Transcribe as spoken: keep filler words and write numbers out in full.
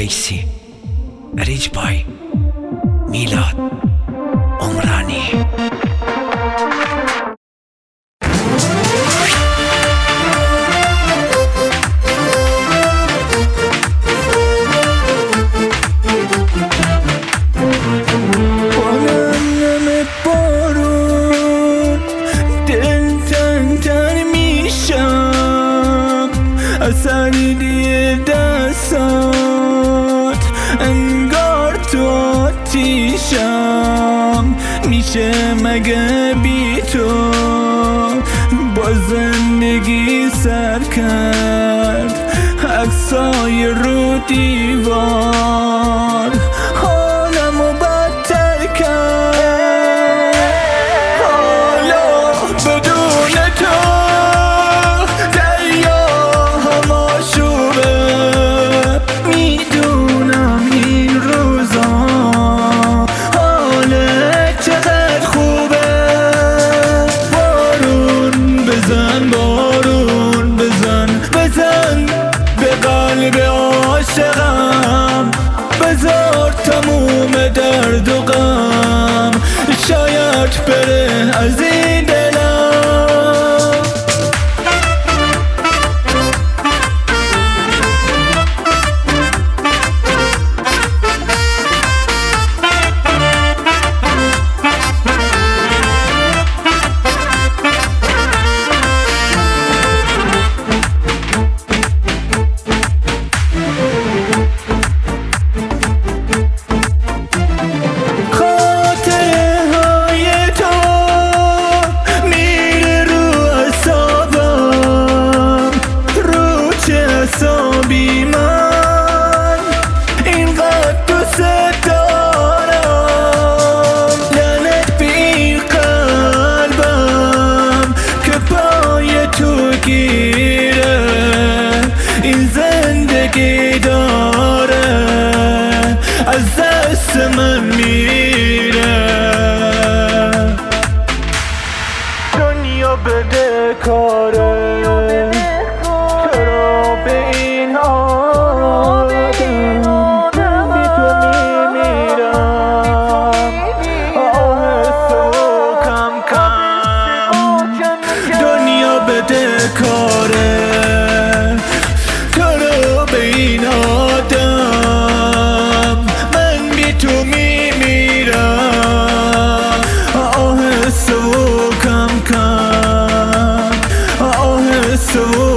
اویسی ریج بای میلاد عمرانی. اثر دیه دستات انگار تو آتیشم میشه مگه بی تو با زندگی سر کرد عکسای رو دیوار حالمو بدتر کرد. حالا بدون تو به عاشقم بذار تموم درد و غم شاید بره از این دلم. حسابی من اینقدر دوست دارم لعنت به این قلبم که پای تو گیره این زندگی داره از دست من میره. دنیا بده کاره کاره تو رو به این آدم من بی تو میمیرم آهسته و کم کم آهسته و